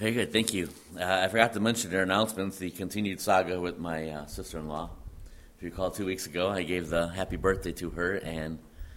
Very good, thank you. I forgot to mention their announcements, the continued saga with my sister-in-law. If you recall, 2 weeks ago, I gave the happy birthday to her, and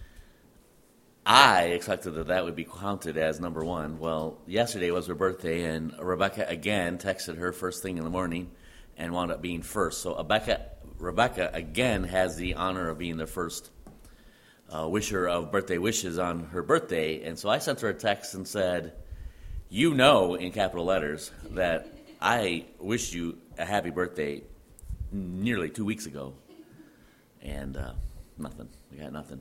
I expected that would be counted as number one. Well, yesterday was her birthday, and Rebecca again texted her first thing in the morning and wound up being first. So Rebecca again has the honor of being the first wisher of birthday wishes on her birthday. And so I sent her a text and said, you know, in capital letters, that I wished you a happy birthday nearly 2 weeks ago. And nothing. We got nothing.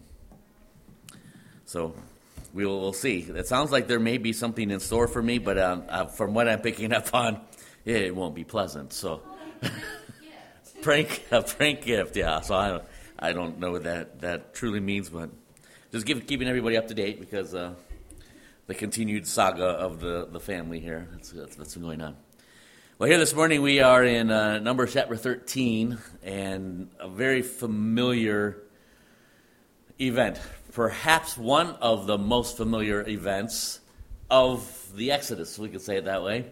So we'll see. It sounds like there may be something in store for me, but from what I'm picking up on, it won't be pleasant. So a prank gift, yeah. So I don't know what that truly means, but just keeping everybody up to date because the continued saga of the family here. That's what's going on. Well, here this morning we are in Numbers chapter 13, and a very familiar event. Perhaps one of the most familiar events of the Exodus, we could say it that way.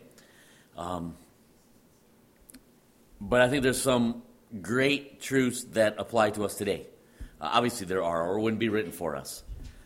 But I think there's some great truths that apply to us today. Obviously there are, or wouldn't be written for us.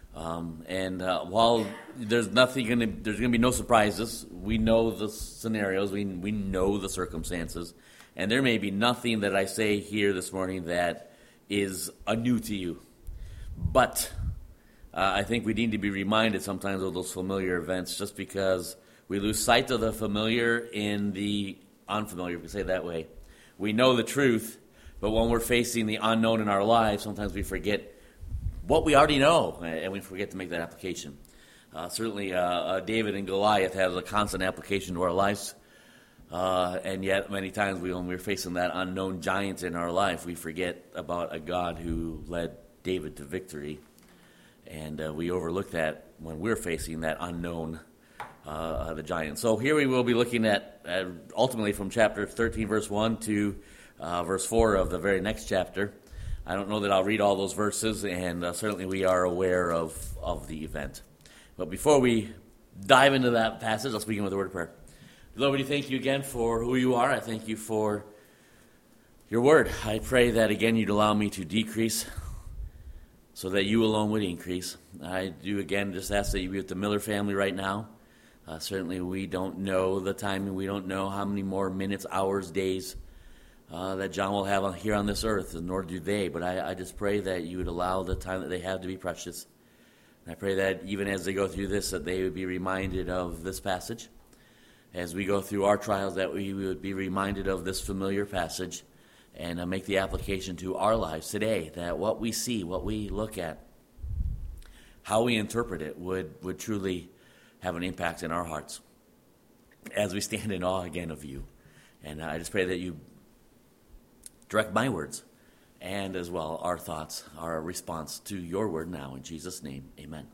While there's going to be no surprises, we know the scenarios, we know the circumstances, and there may be nothing that I say here this morning that is new to you. But I think we need to be reminded sometimes of those familiar events, just because we lose sight of the familiar in the unfamiliar, if we say it that way. We know the truth, but when we're facing the unknown in our lives, sometimes we forget what we already know, and we forget to make that application. Certainly, David and Goliath has a constant application to our lives, and yet many times when we're facing that unknown giant in our life, we forget about a God who led David to victory, and we overlook that when we're facing that unknown, the giant. So here we will be looking at ultimately from chapter 13, verse 1 to verse 4 of the very next chapter. I don't know that I'll read all those verses, and certainly we are aware of the event. But before we dive into that passage, let's begin with a word of prayer. Lord, we thank you again for who you are. I thank you for your word. I pray that, again, you'd allow me to decrease so that you alone would increase. I do, again, just ask that you be with the Miller family right now. Certainly we don't know the timing. We don't know how many more minutes, hours, days that John will have here on this earth, nor do they. But I just pray that you would allow the time that they have to be precious. And I pray that even as they go through this, that they would be reminded of this passage. As we go through our trials, that we would be reminded of this familiar passage and make the application to our lives today, that what we see, what we look at, how we interpret it would truly have an impact in our hearts as we stand in awe again of you. And I just pray that you direct my words and as well our thoughts, our response to your word now. In Jesus' name, amen.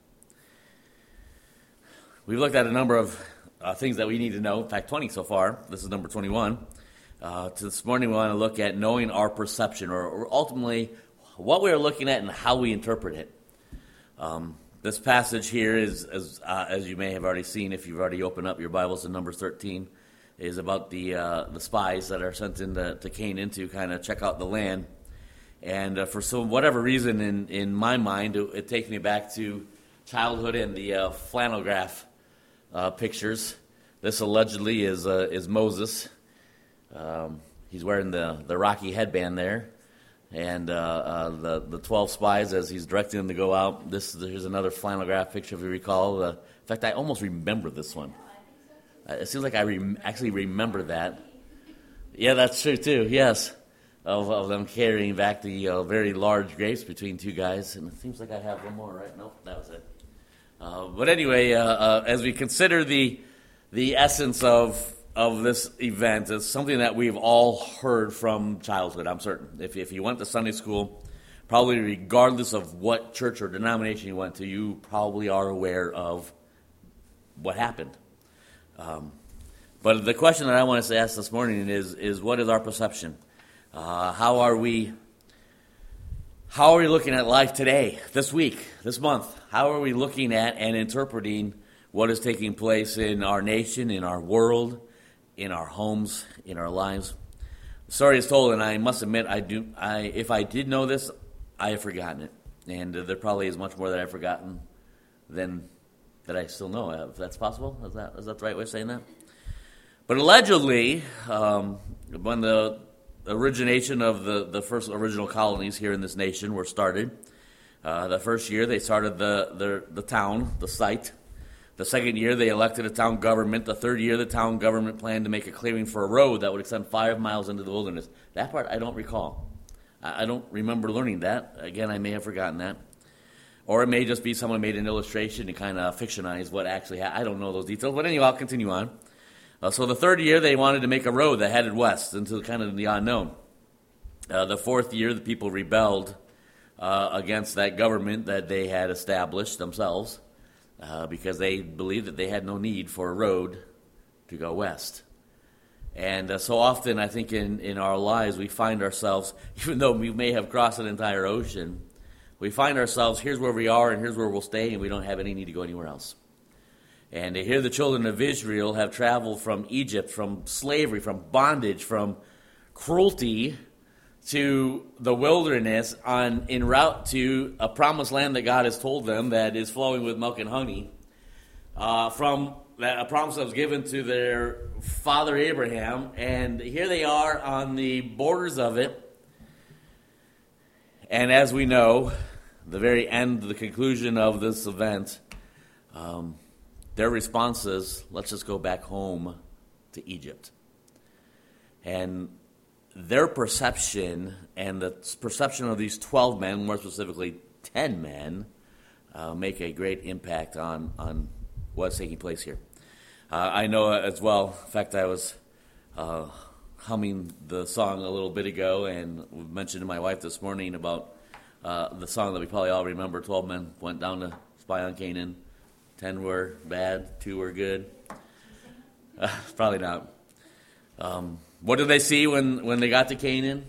We've looked at a number of things that we need to know. In fact, 20 so far. This is number 21. This morning we want to look at knowing our perception, or ultimately what we are looking at and how we interpret it. This passage here is, as you may have already seen if you've already opened up your Bibles in Numbers 13, is about the spies that are sent into Canaan to kind of check out the land. And for whatever reason, in my mind, it takes me back to childhood and the flannel graph pictures. This allegedly is Moses. He's wearing the Rocky headband there. And the 12 spies, as he's directing them to go out, here's another flannel graph picture, if you recall. In fact, I almost remember this one. It seems like I actually remember that. Yeah, that's true, too, yes. Of them carrying back the very large grapes between two guys. And it seems like I have one more, right? Nope, that was it. But anyway, as we consider the essence of this event, it's something that we've all heard from childhood, I'm certain. If you went to Sunday school, probably regardless of what church or denomination you went to, you probably are aware of what happened. But the question that I want us to ask this morning is what is our perception? How are we looking at life today, this week, this month? How are we looking at and interpreting what is taking place in our nation, in our world, in our homes, in our lives. The story is told, and I must admit, if I did know this, I have forgotten it. And there probably is much more that I've forgotten than that I still know. If that's possible? Is that the right way of saying that? But allegedly, when the origination of the first original colonies here in this nation were started, the first year they started the town, the site. The second year they elected a town government. The third year the town government planned to make a clearing for a road that would extend 5 miles into the wilderness. That part I don't recall. I don't remember learning that. Again, I may have forgotten that. Or it may just be someone made an illustration to kind of fictionize what actually happened. I don't know those details. But anyway, I'll continue on. So the third year they wanted to make a road that headed west into kind of the unknown. The fourth year the people rebelled against that government that they had established themselves because they believed that they had no need for a road to go west. And so often, I think in our lives, we find ourselves, even though we may have crossed an entire ocean, we find ourselves, here's where we are and here's where we'll stay, and we don't have any need to go anywhere else. And here the children of Israel have traveled from Egypt, from slavery, from bondage, from cruelty, to the wilderness en route to a promised land that God has told them that is flowing with milk and honey, from a promise that was given to their father Abraham, and here they are on the borders of it. And as we know, the very end, the conclusion of this event, their response is, let's just go back home to Egypt. And their perception, and the perception of these 12 men, more specifically 10 men, make a great impact on what's taking place here. I know as well, in fact, I was humming the song a little bit ago, and mentioned to my wife this morning about the song that we probably all remember. 12 men went down to spy on Canaan. 10 were bad, 2 were good. Probably not. What did they see when they got to Canaan?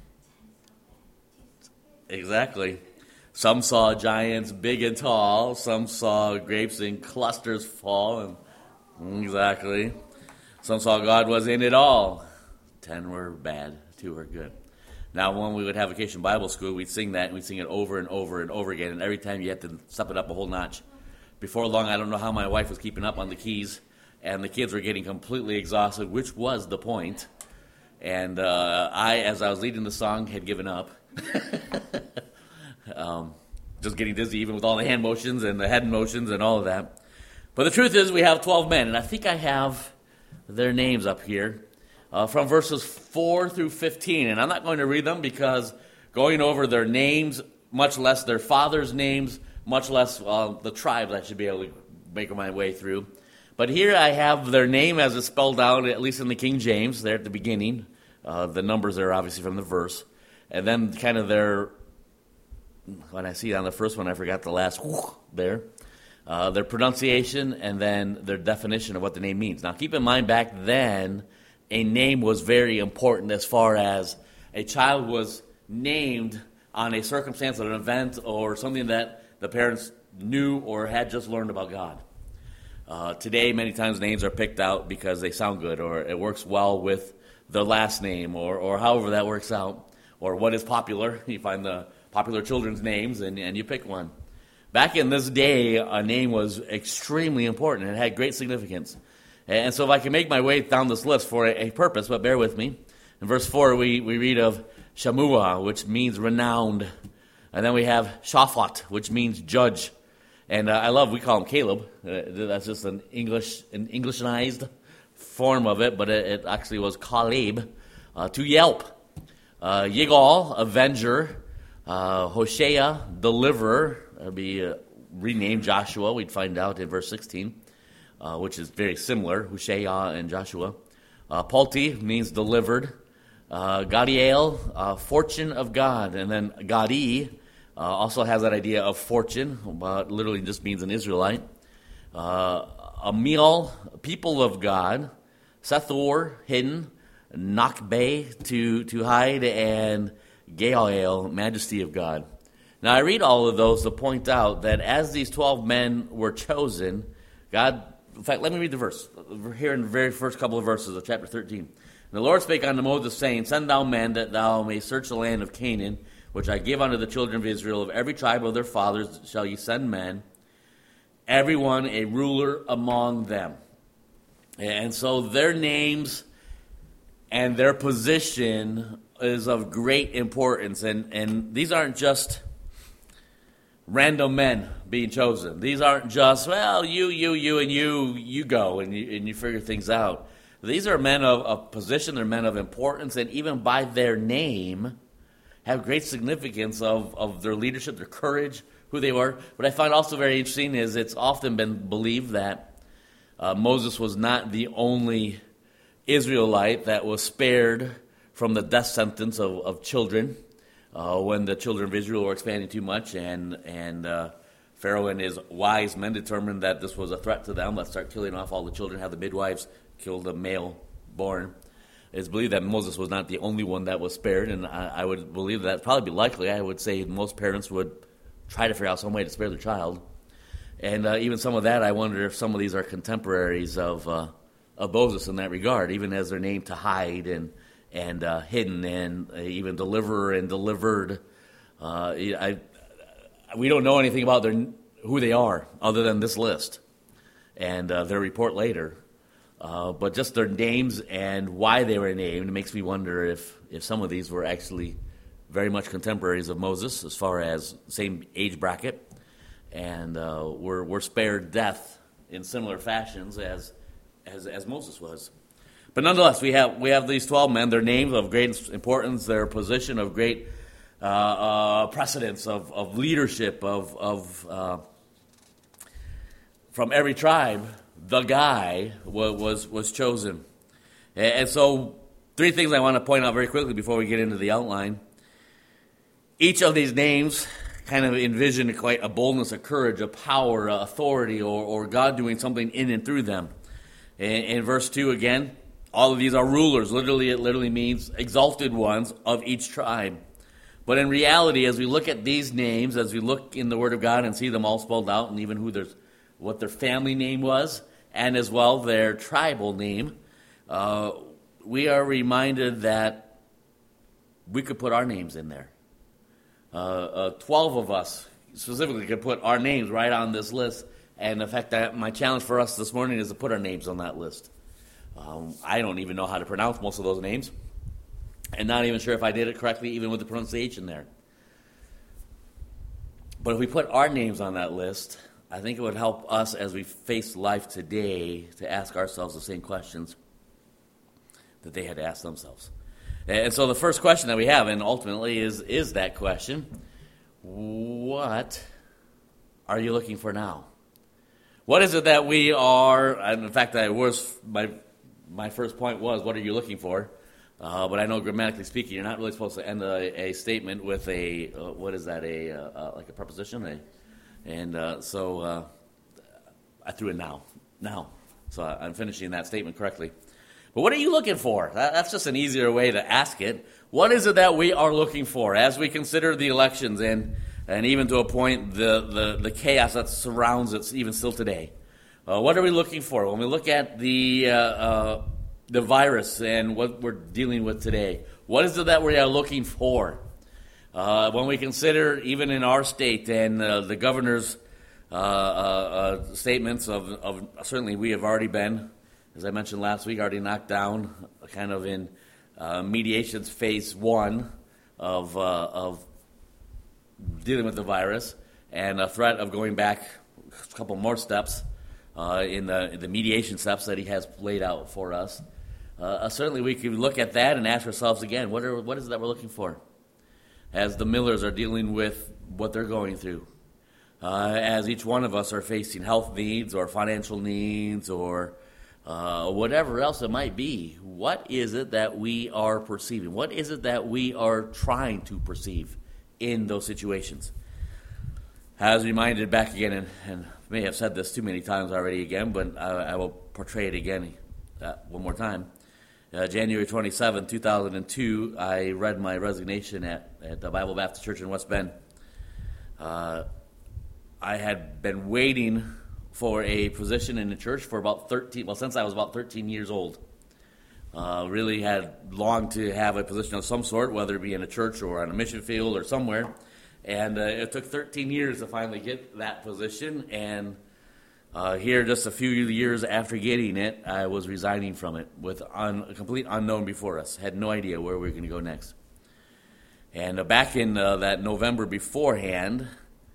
Exactly. Some saw giants big and tall. Some saw grapes in clusters fall. Exactly. Some saw God was in it all. 10 were bad, 2 were good. Now, when we would have Vacation Bible School, we'd sing that, and we'd sing it over and over and over again, and every time you had to step it up a whole notch. Before long, I don't know how my wife was keeping up on the keys, and the kids were getting completely exhausted, which was the point. And I, as I was leading the song, had given up. Just getting dizzy, even with all the hand motions and the head motions and all of that. But the truth is, we have 12 men, and I think I have their names up here from verses 4 through 15. And I'm not going to read them because going over their names, much less their fathers' names, much less the tribes I should be able to make my way through. But here I have their name as it's spelled out, at least in the King James, there at the beginning. The numbers are obviously from the verse. And then kind of their, when I see it on the first one, I forgot the last there. Their pronunciation, and then their definition of what the name means. Now, keep in mind, back then, a name was very important as far as a child was named on a circumstance or an event or something that the parents knew or had just learned about God. Today, many times names are picked out because they sound good or it works well with the last name or however that works out, or what is popular. You find the popular children's names and you pick one. Back in this day, a name was extremely important. It had great significance. And so if I can make my way down this list for a purpose, but bear with me. In verse 4, we read of Shammua, which means renowned. And then we have Shaphat, which means judge. And we call him Caleb. That's just an Englishnized form of it, but it actually was Caleb. To Yelp. Yigal, avenger. Hoshea, deliverer. It'll be renamed Joshua, we'd find out in verse 16, which is very similar, Hoshea and Joshua. Palti means delivered. Gadiel, fortune of God. And then Gadi also has that idea of fortune, but literally just means an Israelite. Amiel, people of God. Sethor, hidden. Nakbe, to hide. And Gaal, majesty of God. Now, I read all of those to point out that as these 12 men were chosen, God, in fact, let me read the verse. Here in the very first couple of verses of chapter 13. And the Lord spake unto Moses, saying, Send thou men, that thou may search the land of Canaan, which I give unto the children of Israel. Of every tribe of their fathers shall ye send men, every one a ruler among them. And so their names and their position is of great importance. And these aren't just random men being chosen. These aren't just, well, you go and you figure things out. These are men of position, they're men of importance, and even by their name have great significance of their leadership, their courage, who they were. What I find also very interesting is it's often been believed that Moses was not the only Israelite that was spared from the death sentence of children when the children of Israel were expanding too much, and Pharaoh and his wise men determined that this was a threat to them. Let's start killing off all the children, have the midwives kill the male born. It's believed that Moses was not the only one that was spared, and I would believe that probably be likely. I would say most parents would try to figure out some way to spare their child. And even some of that, I wonder if some of these are contemporaries of Moses in that regard, even as they're named to hide and hidden, and even deliverer and delivered. We don't know anything about who they are other than this list and their report later. But just their names and why they were named makes me wonder if some of these were actually very much contemporaries of Moses as far as same age bracket, and were spared death in similar fashions as Moses was. But nonetheless, we have these 12 men. Their names of great importance, their position of great precedence of leadership of from every tribe. The guy was chosen. And so 3 things I want to point out very quickly before we get into the outline. Each of these names kind of envision quite a boldness, a courage, a power, a authority, or God doing something in and through them. In verse 2 again, all of these are rulers. Literally, it literally means exalted ones of each tribe. But in reality, as we look at these names, as we look in the Word of God and see them all spelled out, and even what their family name was, and as well their tribal name, we are reminded that we could put our names in there. 12 of us specifically could put our names right on this list. And in fact, my challenge for us this morning is to put our names on that list. I don't even know how to pronounce most of those names, and not even sure if I did it correctly, even with the pronunciation there. But if we put our names on that list, I think it would help us as we face life today to ask ourselves the same questions that they had to ask themselves. And so the first question that we have, and ultimately is that question, what are you looking for now? What is it that we are, and in fact, my first point was, what are you looking for? But I know grammatically speaking, you're not really supposed to end a statement with what is that, like a preposition? So I threw in now. So I'm finishing that statement correctly. But what are you looking for? That's just an easier way to ask it. What is it that we are looking for as we consider the elections and even to a point the chaos that surrounds it even still today? What are we looking for when we look at the virus and what we're dealing with today? What is it that we are looking for? When we consider even in our state and the governor's statements of certainly we have already been, as I mentioned last week, already knocked down kind of in mediations phase 1 of dealing with the virus, and a threat of going back a couple more steps in the mediation steps that he has laid out for us. Certainly we could look at that and ask ourselves again, what is it that we're looking for? As the Millers are dealing with what they're going through, as each one of us are facing health needs or financial needs or whatever else it might be, what is it that we are perceiving? What is it that we are trying to perceive in those situations? I was reminded back again, and may have said this too many times already again, but I will portray it again one more time. January 27, 2002, I read my resignation at the Bible Baptist Church in West Bend. I had been waiting for a position in the church for about 13, since I was about 13 years old. Really had longed to have a position of some sort, whether it be in a church or on a mission field or somewhere. And it took 13 years to finally get that position. And here, just a few years after getting it, I was resigning from it with a complete unknown before us. Had no idea where we were going to go next. And back in that November beforehand,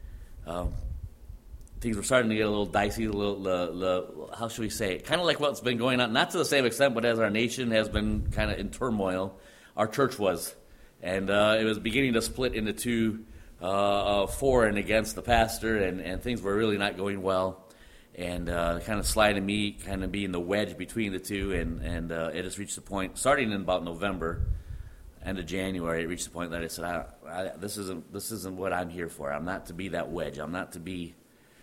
things were starting to get a little dicey, how should we say it? Kind of like what's been going on, not to the same extent, but as our nation has been kind of in turmoil, our church was. And it was beginning to split into two, for and against the pastor, and things were really not going well. And kind of sliding me, kind of being the wedge between the two, and it has reached the point, starting in about November, end of January, it reached the point that I said, this isn't what I'm here for. I'm not to be that wedge. I'm not to be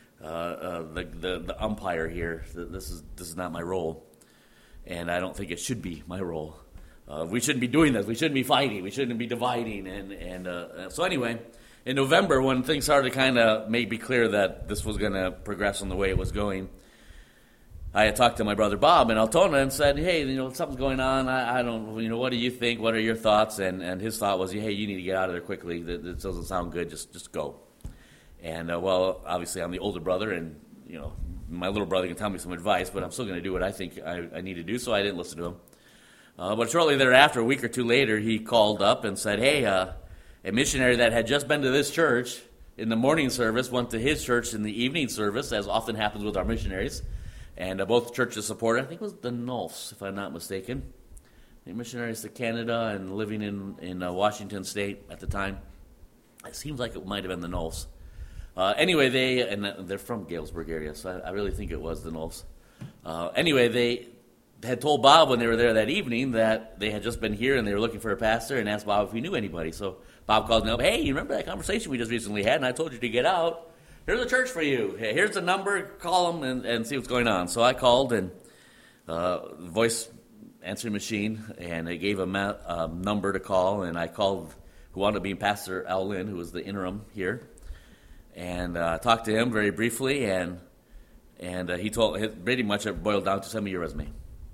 the umpire here. This is not my role, and I don't think it should be my role. We shouldn't be doing this. We shouldn't be fighting. We shouldn't be dividing. And so anyway, in November, when things started to kind of make me clear that this was going to progress in the way it was going, I had talked to my brother Bob in Altona and said, hey, something's going on. I don't, what do you think? What are your thoughts? And his thought was, hey, you need to get out of there quickly. This doesn't sound good. Just go. And, obviously I'm the older brother, and, my little brother can tell me some advice, but I'm still going to do what I think I need to do, so I didn't listen to him. But shortly thereafter, a week or two later, he called up and said, hey, a missionary that had just been to this church in the morning service went to his church in the evening service, as often happens with our missionaries. And both churches supported, I think it was the Nolfs, if I'm not mistaken. The missionaries to Canada and living in Washington State at the time. It seems like it might have been the Nolfs. Anyway, they're from Galesburg area, so I really think it was the Nolfs. Anyway, they had told Bob when they were there that evening that they had just been here and they were looking for a pastor, and asked Bob if he knew anybody. So Bob called me up, hey, you remember that conversation we just recently had, and I told you to get out? Here's a church for you. Hey, here's the number. Call them and see what's going on. So I called, and voice answering machine, and it gave a number to call, and I called who wound up being Pastor Al Lynn, who was the interim here, and talked to him very briefly, and he told, pretty much it boiled down to, send me your resume.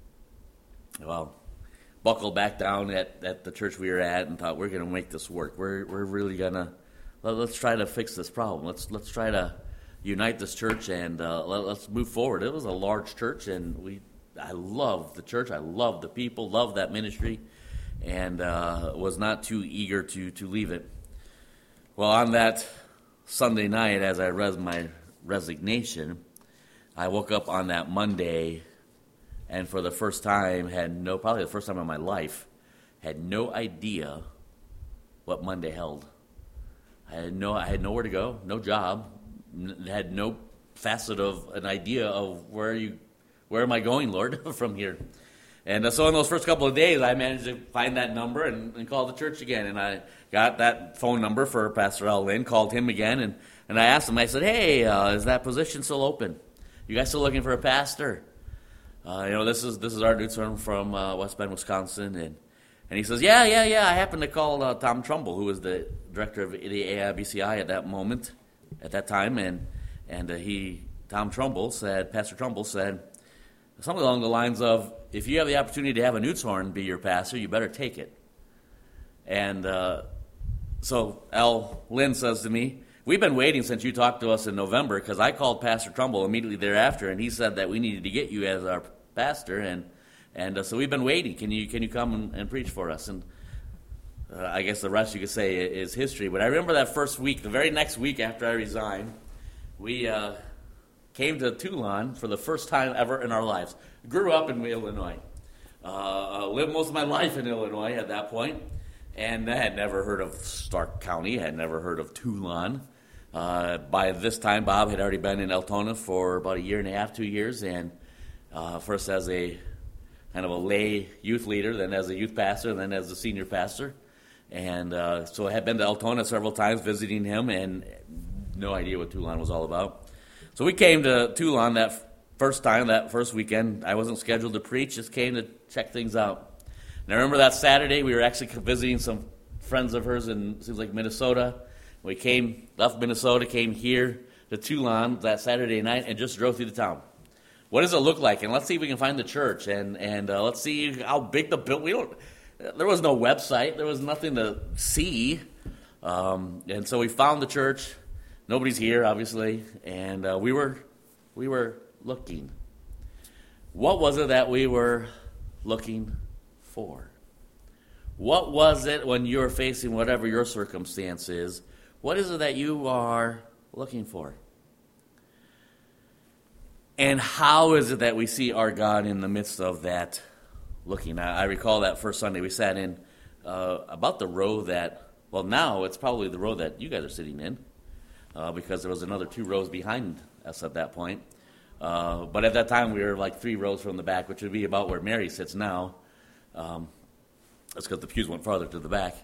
Well, buckled back down at the church we were at and thought, we're going to make this work. We're really going to, let's try to fix this problem. Let's try to unite this church, and let's move forward. It was a large church, and I loved the church. I loved the people, loved that ministry, and was not too eager to leave it. Well, on that Sunday night, as I read my resignation, I woke up on that Monday, and for the first time, probably the first time in my life, had no idea what Monday held. I had nowhere to go, no job, had no facet of an idea of where am I going, Lord, from here. And so in those first couple of days, I managed to find that number and call the church again. And I got that phone number for Pastor Al Lynn, called him again, and I asked him, I said, hey, is that position still open? You guys still looking for a pastor? This is our dude from West Bend, Wisconsin, and he says, yeah, I happened to call Tom Trumbull, who was the director of the AIBCI at that time, and Pastor Trumbull said something along the lines of, if you have the opportunity to have a Newtshorn be your pastor, you better take it. And so Al Lynn says to me, we've been waiting since you talked to us in November, because I called Pastor Trumbull immediately thereafter, and he said that we needed to get you as our pastor, and so we've been waiting. Can you come and preach for us? And I guess the rest you could say is history. But I remember that first week, the very next week after I resigned, we came to Toulon for the first time ever in our lives. Grew up in Illinois. Lived most of my life in Illinois at that point, and I had never heard of Stark County, had never heard of Toulon. By this time, Bob had already been in Altona for about a year and a half, 2 years, and first as a kind of a lay youth leader, then as a youth pastor, and then as a senior pastor. And so I had been to Altona several times visiting him, and no idea what Toulon was all about. So we came to Toulon that first weekend. I wasn't scheduled to preach, just came to check things out. And I remember that Saturday, we were actually visiting some friends of hers in, seems like Minnesota. We left Minnesota, came here to Toulon that Saturday night and just drove through the town. What does it look like? And let's see if we can find the church, and let's see how big the building. There was no website. There was nothing to see. And so we found the church. Nobody's here, obviously, and we were looking. What was it that we were looking for? What was it when you're facing whatever your circumstance is? What is it that you are looking for? And how is it that we see our God in the midst of that looking? I recall that first Sunday we sat in about the row that, well, now it's probably the row that you guys are sitting in, because there was another 2 rows behind us at that point. But at that time we were like 3 rows from the back, which would be about where Mary sits now. That's because the pews went farther to the back.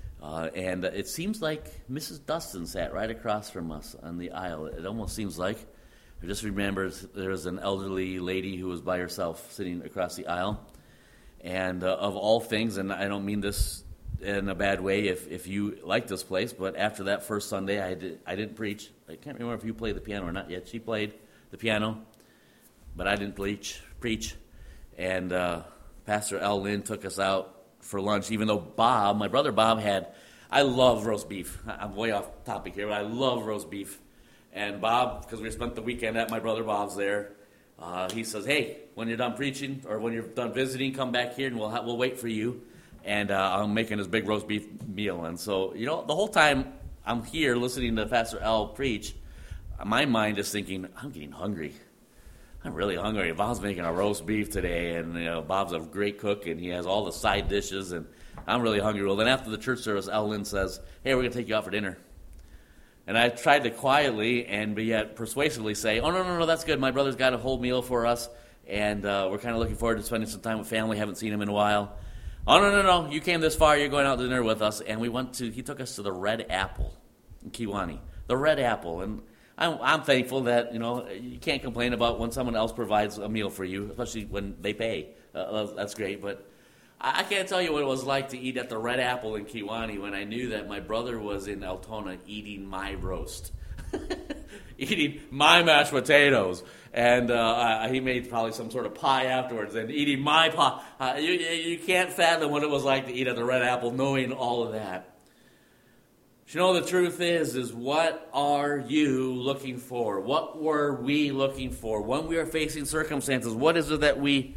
And it seems like Mrs. Dustin sat right across from us on the aisle. It almost seems like. I just remember there was an elderly lady who was by herself sitting across the aisle. And of all things, and I don't mean this in a bad way if you like this place, but after that first Sunday, I didn't preach. I can't remember if you played the piano or not yet. She played the piano, but I didn't preach. And Pastor Al Lynn took us out for lunch, even though my brother Bob I love roast beef. I'm way off topic here, but I love roast beef. And Bob, because we spent the weekend at my brother Bob's there, he says, hey, when you're done preaching or when you're done visiting, come back here and we'll wait for you. And I'm making this big roast beef meal. And so, the whole time I'm here listening to Pastor Al preach, my mind is thinking, I'm getting hungry. I'm really hungry. Bob's making a roast beef today, and Bob's a great cook, and he has all the side dishes, and I'm really hungry. Well, then after the church service, Al Lynn says, hey, we're going to take you out for dinner. And I tried to quietly and yet persuasively say, oh, no, that's good. My brother's got a whole meal for us, and we're kind of looking forward to spending some time with family. Haven't seen him in a while. Oh, no, you came this far. You're going out to dinner with us. And he took us to the Red Apple in Kewanee. The Red Apple. And I'm thankful that, you can't complain about when someone else provides a meal for you, especially when they pay. That's great. But I can't tell you what it was like to eat at the Red Apple in Kewanee when I knew that my brother was in Altona eating my roast, eating my mashed potatoes, and he made probably some sort of pie afterwards, and eating my pie. You can't fathom what it was like to eat at the Red Apple knowing all of that. But the truth is what are you looking for? What were we looking for? When we are facing circumstances, what is it that we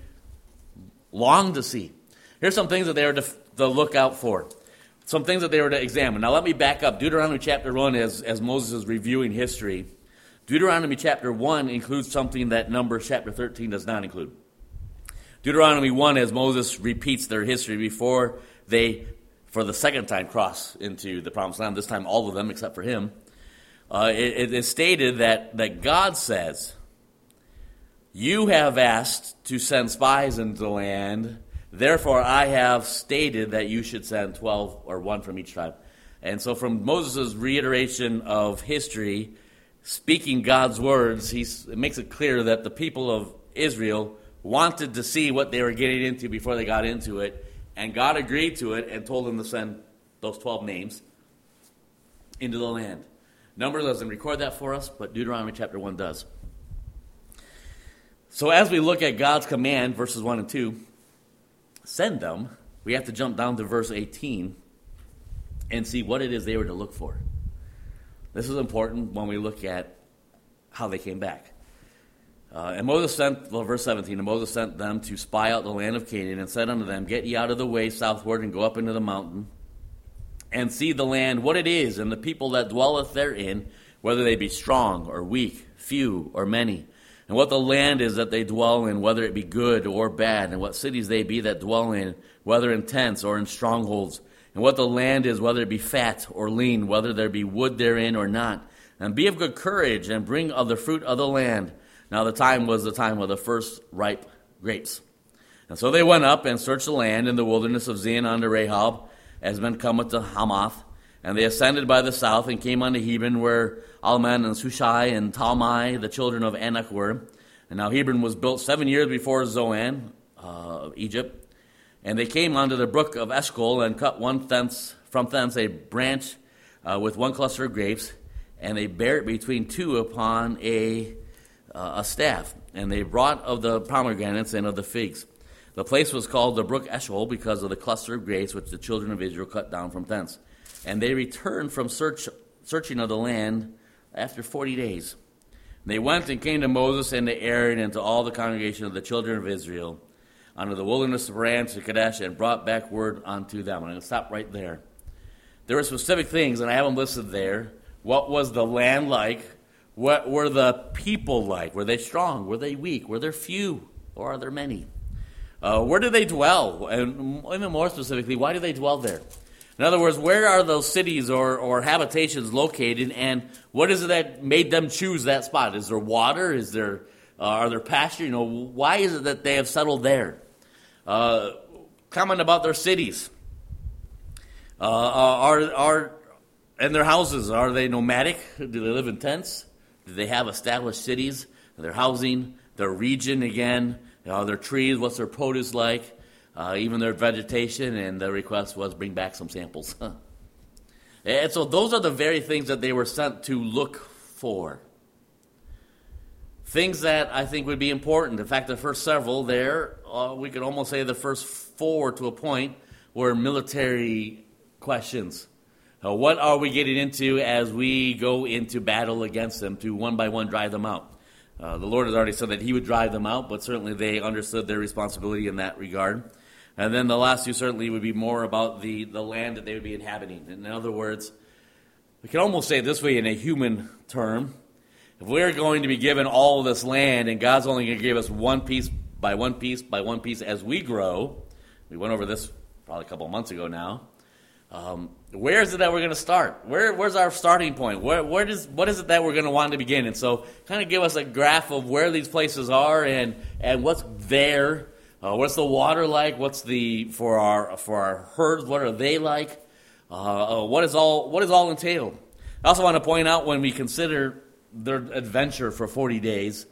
long to see? Here's some things that they were to look out for. Some things that they were to examine. Now let me back up. Deuteronomy chapter 1, as Moses is reviewing history, Deuteronomy chapter 1 includes something that Numbers chapter 13 does not include. Deuteronomy 1, as Moses repeats their history before they, for the second time, cross into the Promised Land, this time all of them except for him, it is stated that God says, you have asked to send spies into the land, therefore I have stated that you should send 12 or 1 from each tribe. And so from Moses' reiteration of history, speaking God's words, it makes it clear that the people of Israel wanted to see what they were getting into before they got into it, and God agreed to it and told them to send those 12 names into the land. Numbers doesn't record that for us, but Deuteronomy chapter 1 does. So as we look at God's command, verses 1 and 2, send them, we have to jump down to verse 18 and see what it is they were to look for. This is important when we look at how they came back. And Moses sent, verse 17, and Moses sent them to spy out the land of Canaan and said unto them, get ye out of the way southward and go up into the mountain and see the land, what it is, and the people that dwelleth therein, whether they be strong or weak, few or many. And what the land is that they dwell in, whether it be good or bad, and what cities they be that dwell in, whether in tents or in strongholds. And what the land is, whether it be fat or lean, whether there be wood therein or not. And be of good courage, and bring of the fruit of the land. Now the time was the time of the first ripe grapes. And so they went up and searched the land in the wilderness of Zin unto Rahab, as men cometh to Hamath. And they ascended by the south, and came unto Hebron, where Alman and Sushai and Talmai, the children of Anak, were. And now Hebron was built 7 years before Zoan of Egypt. And they came unto the brook of Eshcol, and cut from thence a branch with one cluster of grapes. and they bare it between two upon a staff. And they brought of the pomegranates and of the figs. The place was called the brook Eshcol because of the cluster of grapes which the children of Israel cut down from thence. And they returned from searching of the land after 40 days. They went and came to Moses and to Aaron and to all the congregation of the children of Israel unto the wilderness of Paran to Kadesh, and brought back word unto them. I'm going to stop right there. There were specific things, and I have them listed there. What was the land like? What were the people like? Were they strong? Were they weak? Were there few? Or are there many? Where do they dwell? And even more specifically, why do they dwell there? In other words, where are those cities or habitations located, and what is it that made them choose that spot? Is there water? Are there pasture? Why is it that they have settled there? Comment about their cities. And their houses, are they nomadic? Do they live in tents? Do they have established cities? Their housing, their region again, their trees, what's their produce like, even their vegetation, and the request was bring back some samples. And so those are the very things that they were sent to look for. Things that I think would be important. In fact, the first several there, we could almost say the first 4 to a point, were military questions. What are we getting into as we go into battle against them to one by one drive them out? The Lord has already said that he would drive them out, but certainly they understood their responsibility in that regard. And then the last 2 certainly would be more about the land that they would be inhabiting. In other words, we can almost say it this way in a human term. If we're going to be given all of this land and God's only going to give us one piece by one piece by one piece as we grow, we went over this probably a couple of months ago now, where is it that we're going to start? Where's our starting point? What is it that we're going to want to begin? And so kind of give us a graph of where these places are and what's there. What's the water like? What's for our herds? What are they like? What does all entail? I also want to point out when we consider their adventure for 40 days,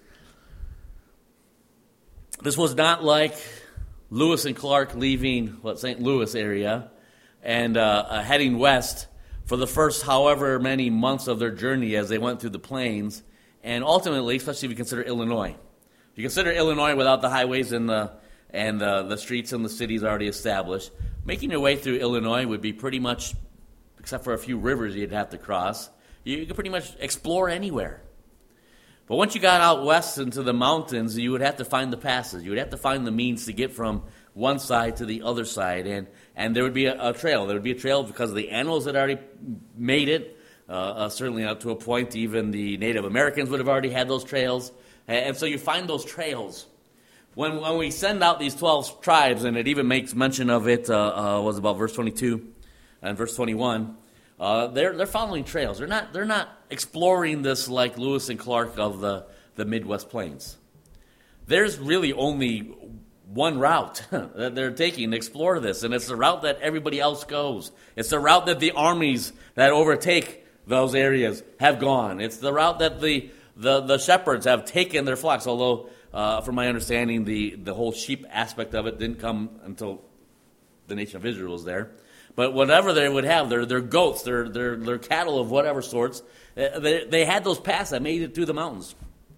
this was not like Lewis and Clark leaving St. Louis area and heading west for the first however many months of their journey as they went through the plains, and ultimately, especially if you consider Illinois. If you consider Illinois without the highways and the streets and the cities already established, making your way through Illinois would be pretty much, except for a few rivers you'd have to cross, you could pretty much explore anywhere. But once you got out west into the mountains, you would have to find the passes. You would have to find the means to get from one side to the other side. And there would be a trail. There would be a trail because the animals had already made it, certainly up to a point. Even the Native Americans would have already had those trails. And so you find those trails. When we send out these 12 tribes, and it even makes mention of it, was about verse 22 and verse 21, they're following trails. They're not exploring this like Lewis and Clark of the Midwest Plains. There's really only one route that they're taking to explore this, and it's the route that everybody else goes. It's the route that the armies that overtake those areas have gone. It's the route that the shepherds have taken their flocks, although from my understanding the whole sheep aspect of it didn't come until the nation of Israel was there. But whatever they would have, their goats, their cattle of whatever sorts, they had those paths that made it through the mountains.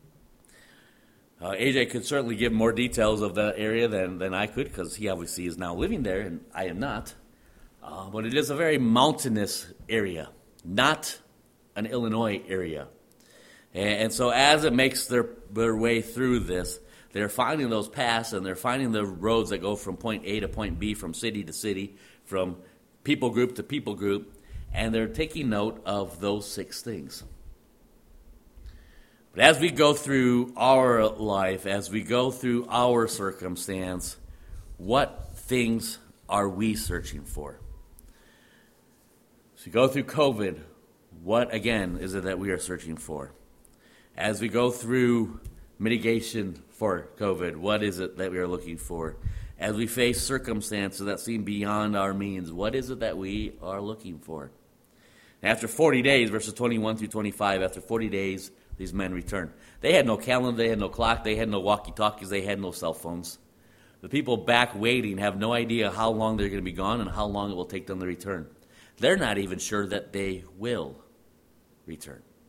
AJ could certainly give more details of that area than I could, because he obviously is now living there, and I am not. But it is a very mountainous area, not an Illinois area. And so as it makes their way through this, they're finding those paths, and they're finding the roads that go from point A to point B, from city to city, from people group to people group, and they're taking note of those 6 things. But as we go through our life, as we go through our circumstance, what things are we searching for? As we go through COVID, what, again, is it that we are searching for? As we go through mitigation for COVID, what is it that we are looking for? As we face circumstances that seem beyond our means, what is it that we are looking for? After 40 days, verses 21 through 25, after 40 days, these men returned. They had no calendar, they had no clock, they had no walkie-talkies, they had no cell phones. The people back waiting have no idea how long they're going to be gone and how long it will take them to return. They're not even sure that they will return.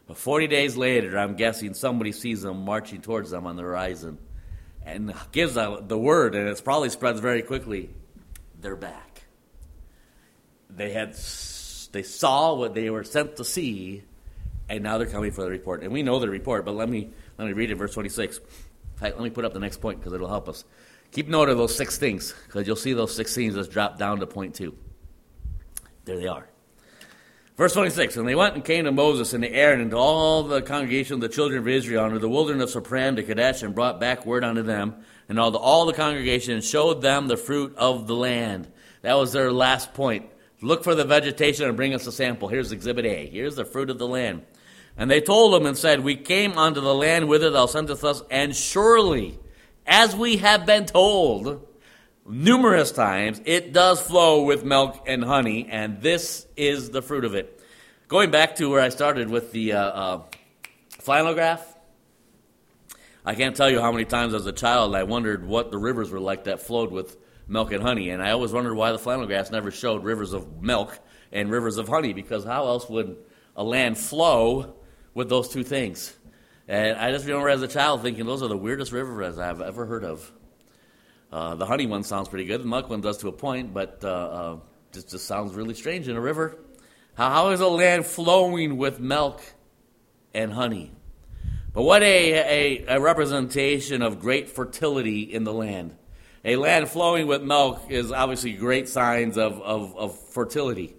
But 40 days later, I'm guessing somebody sees them marching towards them on the horizon and gives the word, and it probably spreads very quickly. They're back. They saw what they were sent to see, and now they're coming for the report. And we know the report, but let me read it, verse 26. In fact, let me put up the next point because it'll help us. Keep note of those 6 things, because you'll see those 6 things just drop down to point 2. There they are. Verse 26, and they went and came to Moses and to Aaron and to all the congregation of the children of Israel under the wilderness of Paran to Kadesh, and brought back word unto them, and all the congregation showed them the fruit of the land. That was their last point. Look for the vegetation and bring us a sample. Here's Exhibit A. Here's the fruit of the land. And they told them and said, we came unto the land whither thou sentest us, and surely, as we have been told numerous times, it does flow with milk and honey, and this is the fruit of it. Going back to where I started with the flannel graph, I can't tell you how many times as a child I wondered what the rivers were like that flowed with milk and honey, and I always wondered why the flannel graphs never showed rivers of milk and rivers of honey, because how else would a land flow with those two things? And I just remember as a child thinking those are the weirdest rivers I've ever heard of. The honey one sounds pretty good. The milk one does to a point, but just sounds really strange in a river. How is a land flowing with milk and honey? But what a representation of great fertility in the land. A land flowing with milk is obviously great signs of fertility.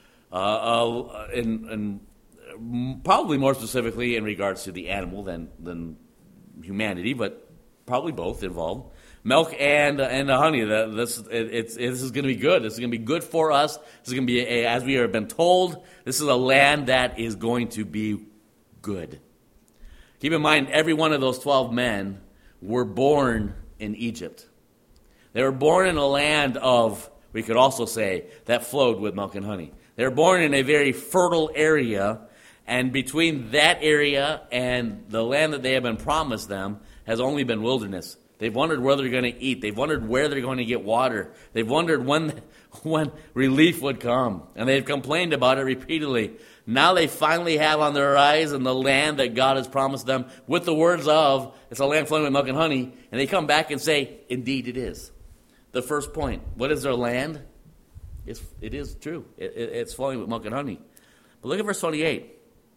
And probably more specifically in regards to the animal than humanity, but probably both involved. Milk and the honey. This is going to be good. This is going to be good for us. This is going to be, as we have been told, this is a land that is going to be good. Keep in mind, every one of those 12 men were born in Egypt. They were born in a land of, we could also say, that flowed with milk and honey. They were born in a very fertile area, and between that area and the land that they have been promised them has only been wilderness. They've wondered where they're going to eat. They've wondered where they're going to get water. They've wondered when relief would come. And they've complained about it repeatedly. Now they finally have on their horizon the land that God has promised them with the words of, it's a land flowing with milk and honey. And they come back and say, indeed it is. The first point, what is their land? It is true. It's flowing with milk and honey. But look at verse 28.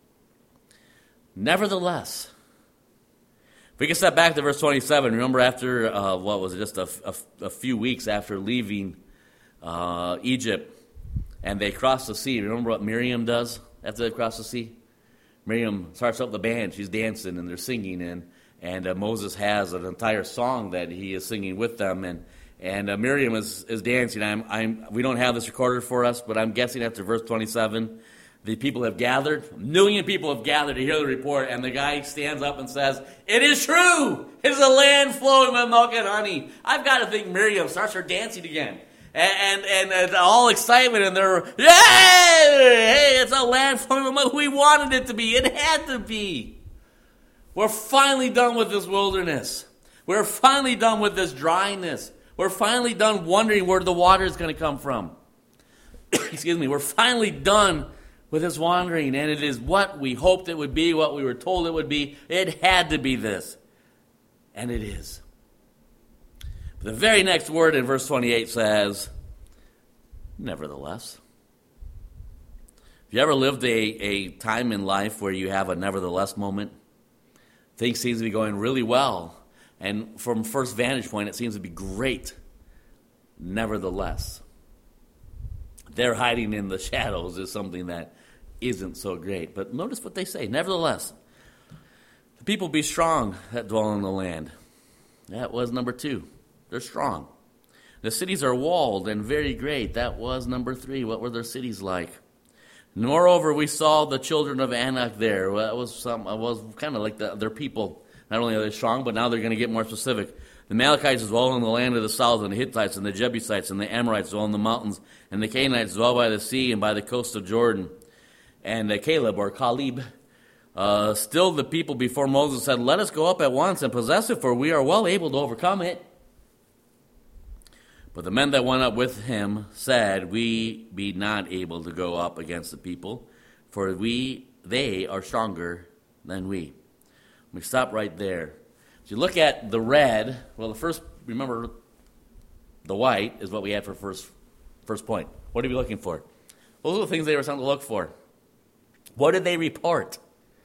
Nevertheless, if we can step back to verse 27, remember after, just a few weeks after leaving Egypt, and they crossed the sea. Remember what Miriam does after they cross the sea? Miriam starts up the band. She's dancing, and they're singing, and Moses has an entire song that he is singing with them, and Miriam is dancing. We don't have this recorded for us, but I'm guessing after verse 27, the people have gathered. 1 million people have gathered to hear the report, and the guy stands up and says, it is true! It is a land flowing with milk and honey. I've got to think Miriam starts her dancing again. And all excitement, and they're, yay! Hey, it's a land flowing with milk. We wanted it to be. It had to be. We're finally done with this wilderness. We're finally done with this dryness. We're finally done wondering where the water is going to come from. Excuse me. We're finally done with this wandering, and it is what we hoped it would be, what we were told it would be. It had to be this. And it is. But the very next word in verse 28 says, nevertheless. Have you ever lived a time in life where you have a nevertheless moment? Things seem to be going really well. And from first vantage point, it seems to be great. Nevertheless. They're hiding in the shadows is something that isn't so great. But notice what they say. Nevertheless, the people be strong that dwell in the land. That was number 2. They're strong. The cities are walled and very great. That was number 3. What were their cities like? Moreover, we saw the children of Anak there. Well, that was kind of like their people. Not only are they strong, but now they're going to get more specific. The Amalekites dwell in the land of the south, and the Hittites, and the Jebusites, and the Amorites dwell in the mountains, and the Canaanites dwell by the sea and by the coast of Jordan. And Caleb, or Caleb, still the people before Moses said, let us go up at once and possess it, for we are well able to overcome it. But the men that went up with him said, we be not able to go up against the people, for we they are stronger than we. We stop right there. If you look at the red, well, the first, remember, the white is what we had for first point. What are we looking for? Those are the things they were something to look for. What did they report?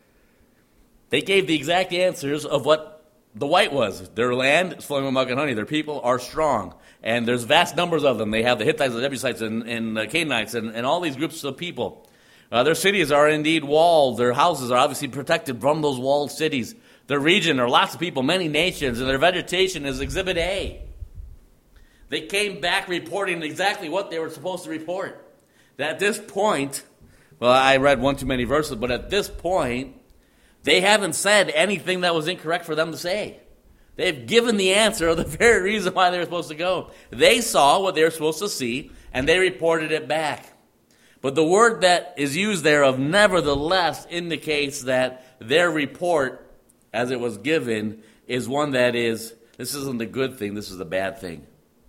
They gave the exact answers of what the white was. Their land is flowing with milk and honey. Their people are strong. And there's vast numbers of them. They have the Hittites, the Jebusites, and the Canaanites, and all these groups of people. Their cities are indeed walled. Their houses are obviously protected from those walled cities. Their region, there are lots of people, many nations, and their vegetation is Exhibit A. They came back reporting exactly what they were supposed to report. That at this point, well, I read one too many verses, but at this point, they haven't said anything that was incorrect for them to say. They've given the answer of the very reason why they were supposed to go. They saw what they were supposed to see, and they reported it back. But the word that is used there of nevertheless indicates that their report, as it was given, is one that is, this isn't the good thing, this is the bad thing.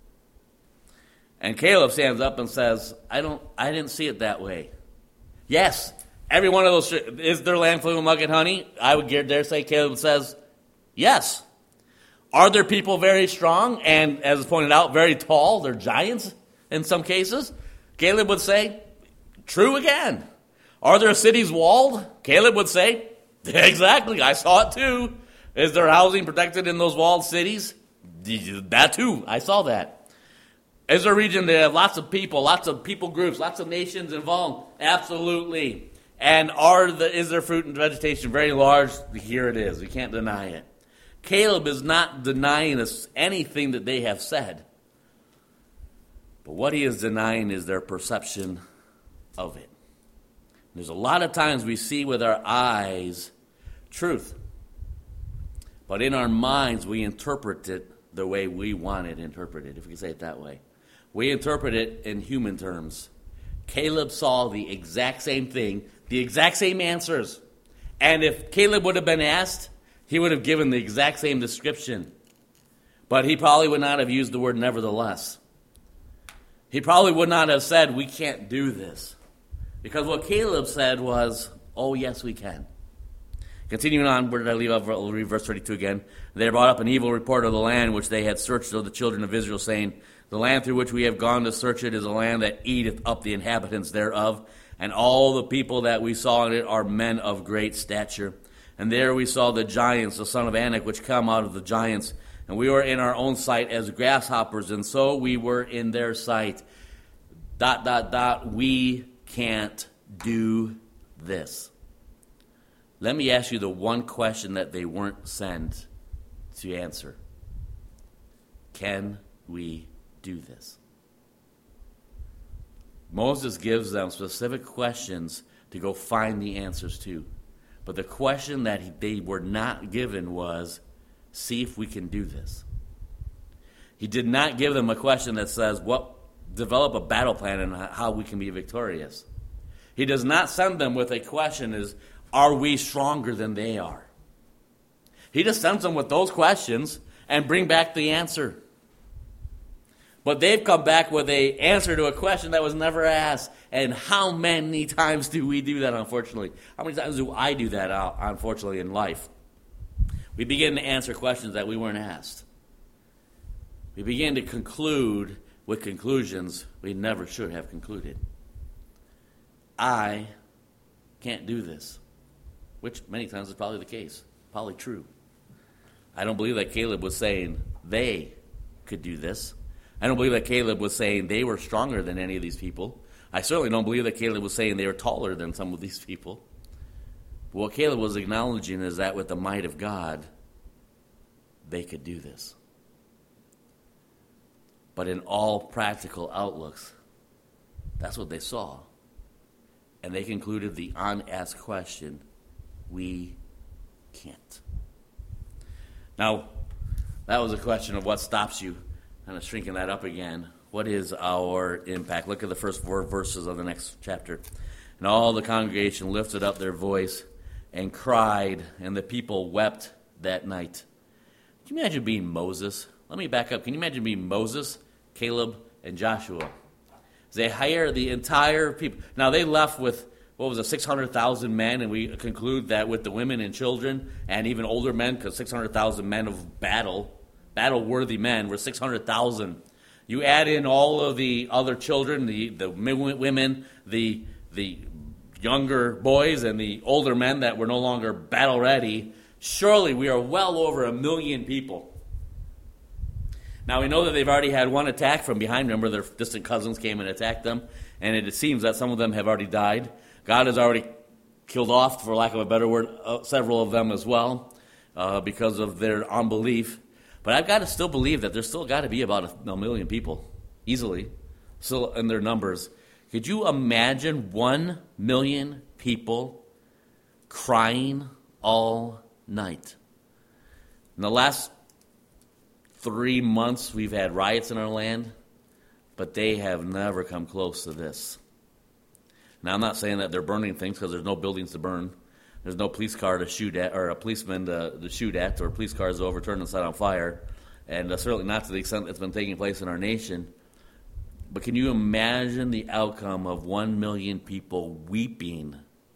And Caleb stands up and says, I didn't see it that way. Yes, every one of those, is their land flowing with milk and honey? I would dare say Caleb says, yes. Are their people very strong and, as pointed out, very tall? They're giants in some cases. Caleb would say, true again. Are their cities walled? Caleb would say, exactly, I saw it too. Is there housing protected in those walled cities? That too, I saw that. Is there a region that have lots of people groups, lots of nations involved? Absolutely. And is there fruit and vegetation very large? Here it is. We can't deny it. Caleb is not denying us anything that they have said. But what he is denying is their perception of it. There's a lot of times we see with our eyes truth. But in our minds, we interpret it the way we want it interpreted, if we can say it that way. We interpret it in human terms. Caleb saw the exact same thing, the exact same answers. And if Caleb would have been asked, he would have given the exact same description. But he probably would not have used the word nevertheless. He probably would not have said, we can't do this. Because what Caleb said was, oh, yes, we can. Continuing on, where did I leave off? I'll read verse 32 again. They brought up an evil report of the land which they had searched of the children of Israel, saying, the land through which we have gone to search it is a land that eateth up the inhabitants thereof, and all the people that we saw in it are men of great stature. And there we saw the giants, the son of Anak, which come out of the giants, and we were in our own sight as grasshoppers, and so we were in their sight. ... We can't do this. Let me ask you the one question that they weren't sent to answer. Can we do this? Moses gives them specific questions to go find the answers to. But the question that they were not given was, see if we can do this. He did not give them a question that says, develop a battle plan and how we can be victorious. He does not send them with a question as, are we stronger than they are? He just sends them with those questions and bring back the answer. But they've come back with an answer to a question that was never asked. And how many times do we do that, unfortunately? How many times do I do that, unfortunately, in life? We begin to answer questions that we weren't asked. We begin to conclude with conclusions we never should have concluded. I can't do this, which many times is probably the case, probably true. I don't believe that Caleb was saying they could do this. I don't believe that Caleb was saying they were stronger than any of these people. I certainly don't believe that Caleb was saying they were taller than some of these people. But what Caleb was acknowledging is that with the might of God, they could do this. But in all practical outlooks, that's what they saw. And they concluded the unasked question, we can't. Now, that was a question of what stops you. Kind of shrinking that up again. What is our impact? Look at the first 4 verses of the next chapter. And all the congregation lifted up their voice and cried, and the people wept that night. Can you imagine being Moses? Let me back up. Can you imagine being Moses, Caleb, and Joshua? They hired the entire people. Now, they left with, 600,000 men, and we conclude that with the women and children and even older men, because 600,000 men of battle-worthy men were 600,000. You add in all of the other children, the women, the younger boys, and the older men that were no longer battle-ready, surely we are well over 1 million people. Now, we know that they've already had one attack from behind. Remember, their distant cousins came and attacked them, and it seems that some of them have already died. God has already killed off, for lack of a better word, several of them as well because of their unbelief. But I've got to still believe that there's still got to be about 1 million people, easily, still in their numbers. Could you imagine 1 million people crying all night? In the last 3 months, we've had riots in our land, but they have never come close to this. Now, I'm not saying that they're burning things, because there's no buildings to burn. There's no police car to shoot at, or a policeman to shoot at, or police cars to overturn and set on fire, and certainly not to the extent that's been taking place in our nation. But can you imagine the outcome of 1 million people weeping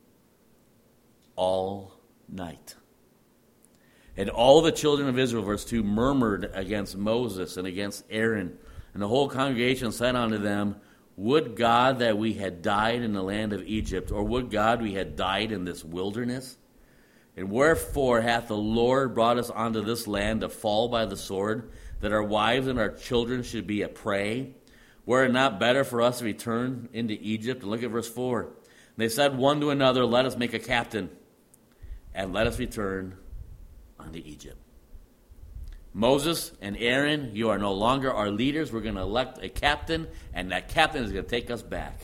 all night? And all the children of Israel, verse 2, murmured against Moses and against Aaron. And the whole congregation said unto them, Would God that we had died in the land of Egypt, or would God we had died in this wilderness? And wherefore hath the Lord brought us unto this land to fall by the sword, that our wives and our children should be a prey? Were it not better for us to return into Egypt? And look at verse 4. And they said one to another, Let us make a captain, and let us return unto Egypt. Moses and Aaron, you are no longer our leaders. We're going to elect a captain, and that captain is going to take us back.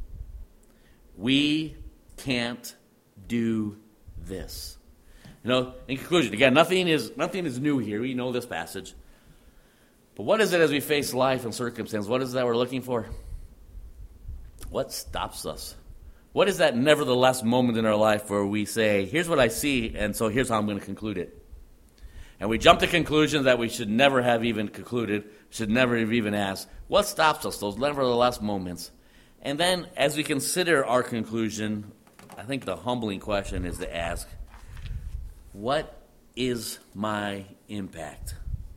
We can't do this. In conclusion, again, nothing is new here. We know this passage. But what is it as we face life and circumstance? What is that we're looking for? What stops us? What is that nevertheless moment in our life where we say, here's what I see, and so here's how I'm going to conclude it? And we jump to conclusions that we should never have even concluded, should never have even asked. What stops us, those nevertheless moments? And then, as we consider our conclusion, I think the humbling question is to ask, what is my impact?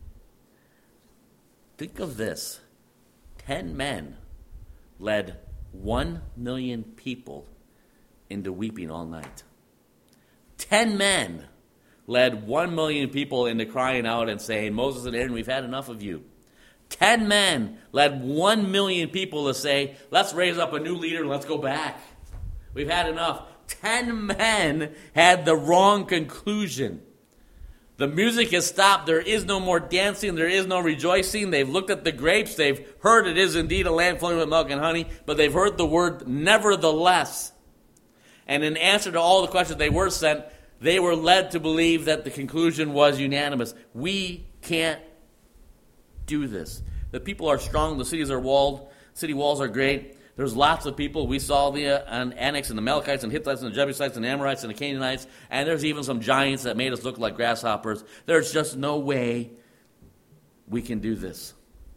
Think of this. 10 men led 1 million people into weeping all night. 10 men led 1 million people into crying out and saying, Moses and Aaron, we've had enough of you. 10 men led 1 million people to say, let's raise up a new leader and let's go back. We've had enough. 10 men had the wrong conclusion. The music has stopped. There is no more dancing. There is no rejoicing. They've looked at the grapes. They've heard it is indeed a land flowing with milk and honey, but they've heard the word nevertheless. And in answer to all the questions they were sent, they were led to believe that the conclusion was unanimous. We can't do this. The people are strong. The cities are walled. City walls are great. There's lots of people. We saw the Anaks and the Amalekites and Hittites and the Jebusites and the Amorites and the Canaanites, and there's even some giants that made us look like grasshoppers. There's just no way we can do this.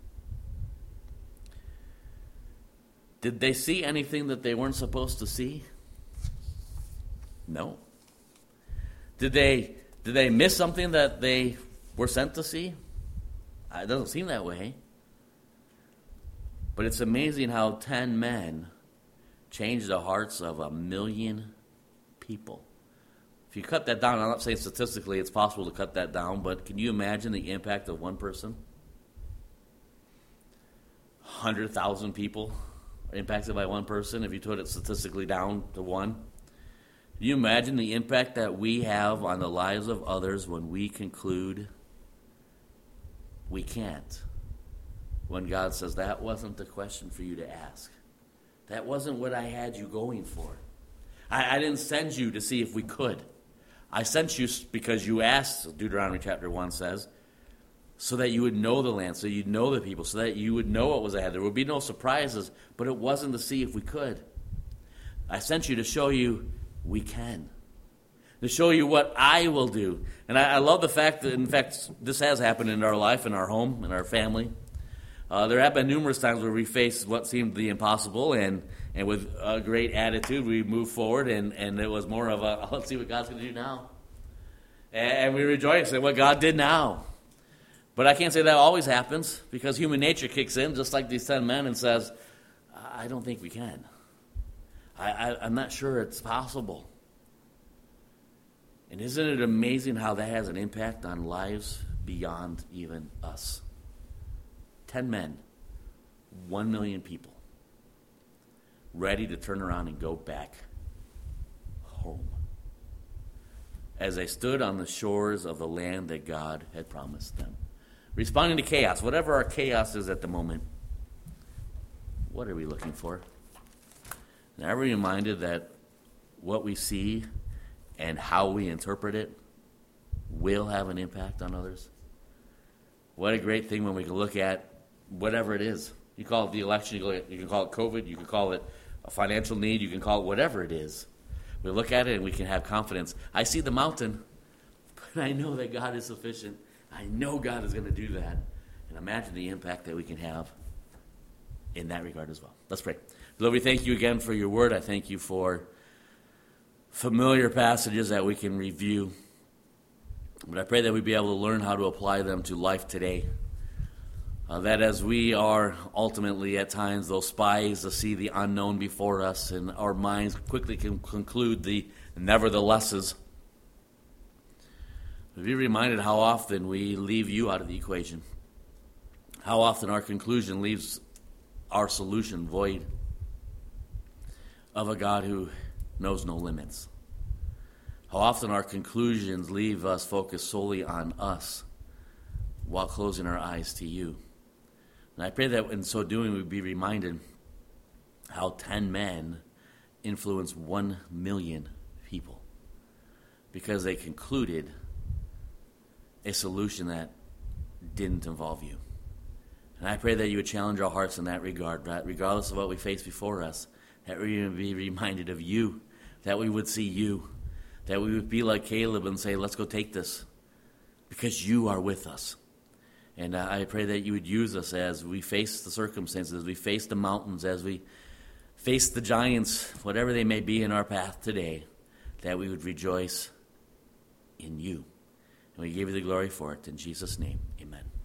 Did they see anything that they weren't supposed to see? No. Did they miss something that they were sent to see? It doesn't seem that way. But it's amazing how 10 men changed the hearts of 1 million people. If you cut that down, I'm not saying statistically it's possible to cut that down, but can you imagine the impact of one person? 100,000 people are impacted by one person if you put it statistically down to one. Can you imagine the impact that we have on the lives of others when we conclude we can't? When God says, that wasn't the question for you to ask. That wasn't what I had you going for. I didn't send you to see if we could. I sent you because you asked, Deuteronomy chapter 1 says, so that you would know the land, so you'd know the people, so that you would know what was ahead. There would be no surprises, but it wasn't to see if we could. I sent you to show you we can. To show you what I will do. And I love the fact that, in fact, this has happened in our life, in our home, in our family. There have been numerous times where we faced what seemed the impossible, and with a great attitude, we moved forward, and it was more of a, let's see what God's going to do now. And we rejoice at what God did now. But I can't say that always happens, because human nature kicks in, just like these 10 men, and says, I don't think we can. I'm not sure it's possible. And isn't it amazing how that has an impact on lives beyond even us? 10 men, 1 million people, ready to turn around and go back home as they stood on the shores of the land that God had promised them. Responding to chaos, whatever our chaos is at the moment, what are we looking for? And are we reminded that what we see and how we interpret it will have an impact on others? What a great thing when we can look at whatever it is. You call it the election, you can call it COVID, you can call it a financial need, you can call it whatever it is. We look at it and we can have confidence. I see the mountain, but I know that God is sufficient. I know God is going to do that. And imagine the impact that we can have in that regard as well. Let's pray. Lord, we thank you again for your word. I thank you for familiar passages that we can review. But I pray that we be able to learn how to apply them to life today. That as we are ultimately at times those spies to see the unknown before us, and our minds quickly can conclude the neverthelesses, be reminded how often we leave you out of the equation. How often our conclusion leaves our solution void of a God who knows no limits. How often our conclusions leave us focused solely on us while closing our eyes to you. And I pray that in so doing we'd be reminded how 10 men influenced 1 million people because they concluded a solution that didn't involve you. And I pray that you would challenge our hearts in that regard, that regardless of what we face before us, that we would be reminded of you, that we would see you, that we would be like Caleb and say, let's go take this, because you are with us. And I pray that you would use us as we face the circumstances, as we face the mountains, as we face the giants, whatever they may be in our path today, that we would rejoice in you. And we give you the glory for it. In Jesus' name, amen.